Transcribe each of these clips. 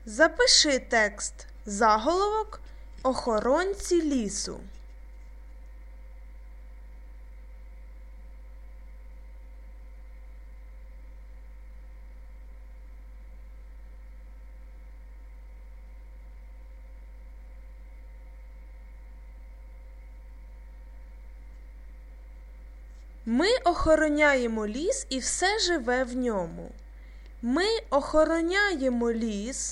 Запиши текст заголовок «Охоронці лісу». Ми охороняємо ліс і все живе в ньому. Ми охороняємо ліс.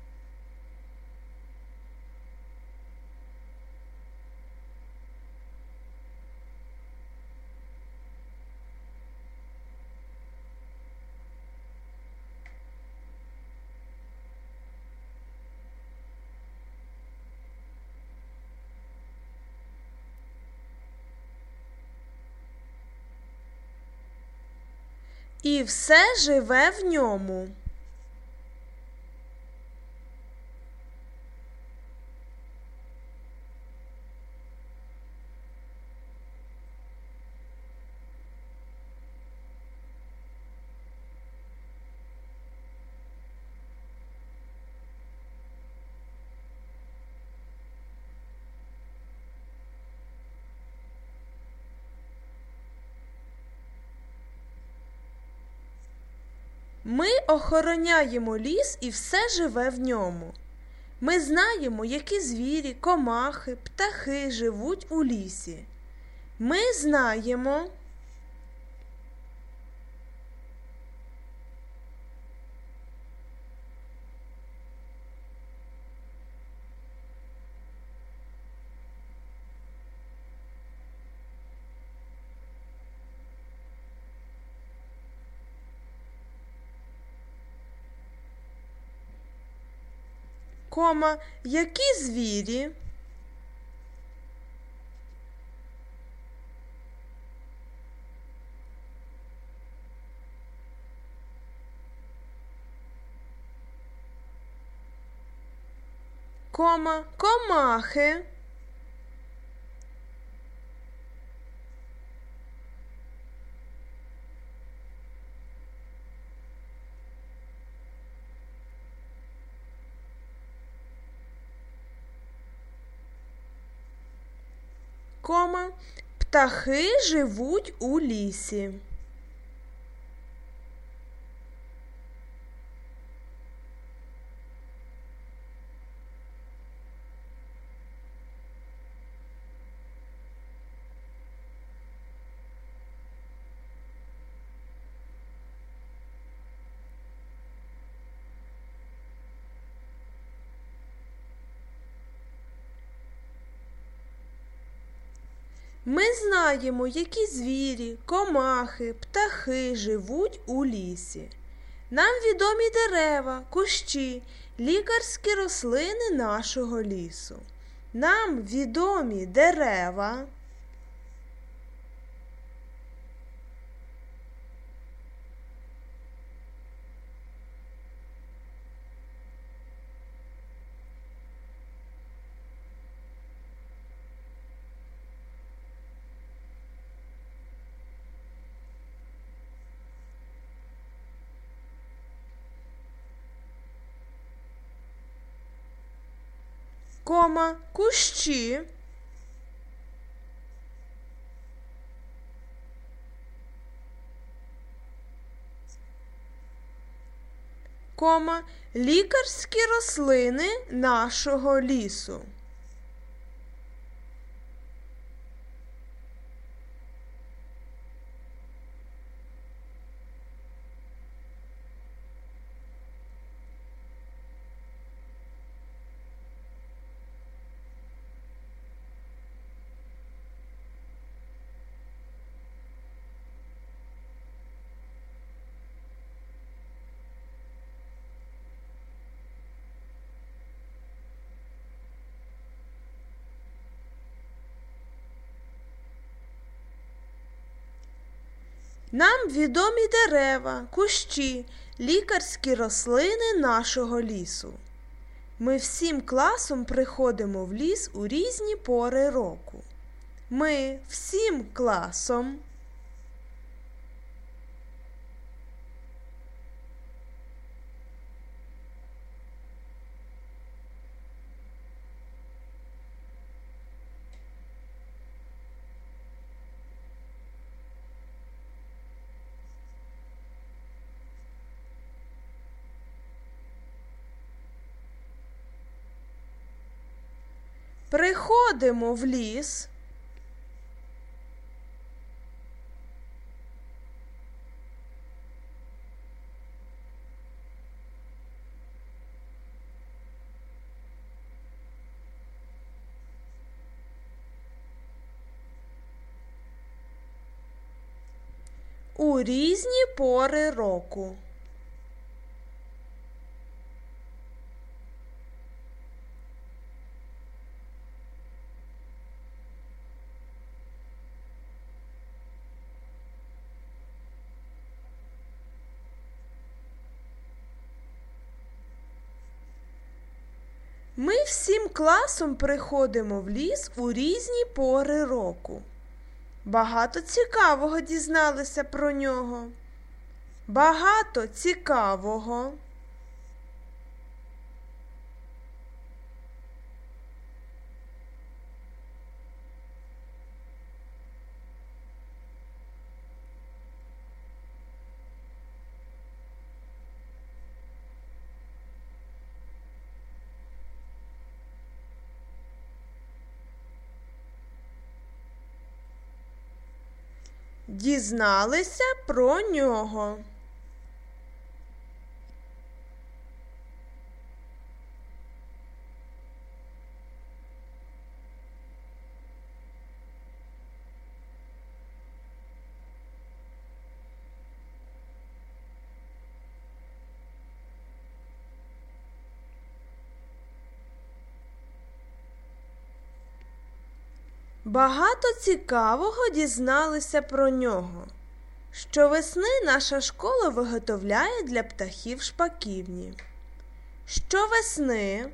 І все живе в ньому. Ми охороняємо ліс і все живе в ньому. Ми знаємо, які звірі, комахи, птахи живуть у лісі. Ми знаємо, які звірі, комахи, птахи живуть у лісі. Ми знаємо, які звірі, комахи, птахи живуть у лісі. Нам відомі дерева, кущі, лікарські рослини нашого лісу. Нам відомі дерева, кущі, лікарські рослини нашого лісу. Нам відомі дерева, кущі, лікарські рослини нашого лісу. Ми всім класом приходимо в ліс у різні пори року. Ми всім класом Приходимо в ліс. У різні пори року. Ми всім класом приходимо в ліс у різні пори року. Багато цікавого дізналися про нього. Багато цікавого. Дізналися про нього. Багато цікавого дізналися про нього. Щовесни наша школа виготовляє для птахів шпаківні. Щовесни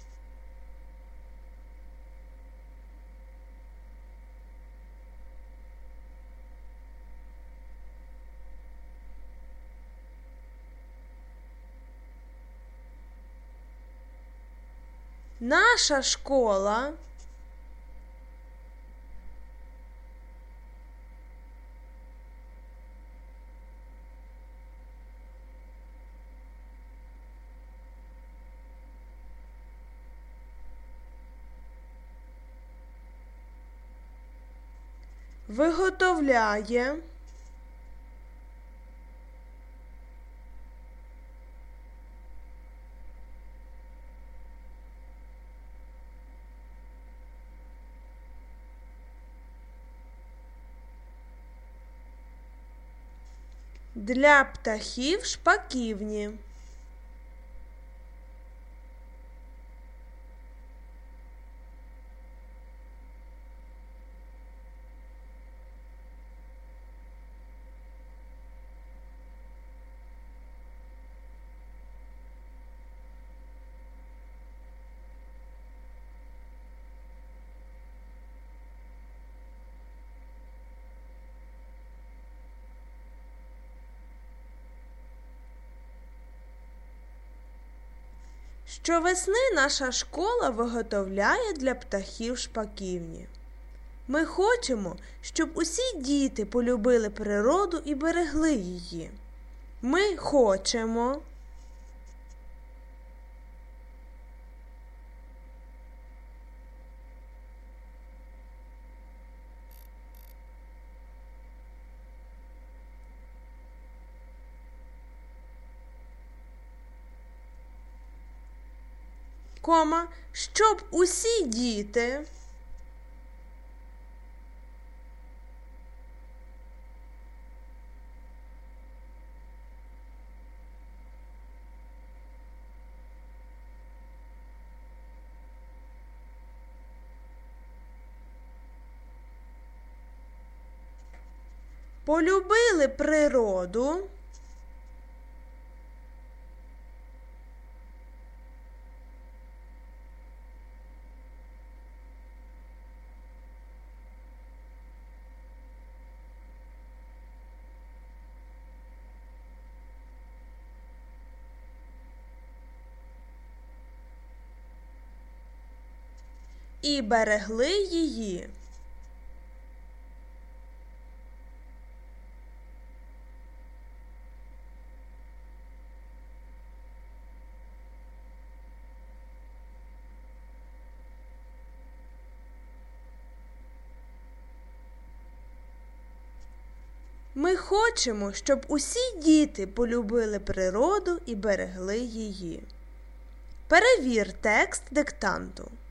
наша школа виготовляє для птахів шпаківні. Щовесни наша школа виготовляє для птахів шпаківні. Ми хочемо, щоб усі діти полюбили природу і берегли її. Ми хочемо, щоб усі діти полюбили природу і берегли її. Ми хочемо, щоб усі діти полюбили природу і берегли її. Перевір текст диктанту.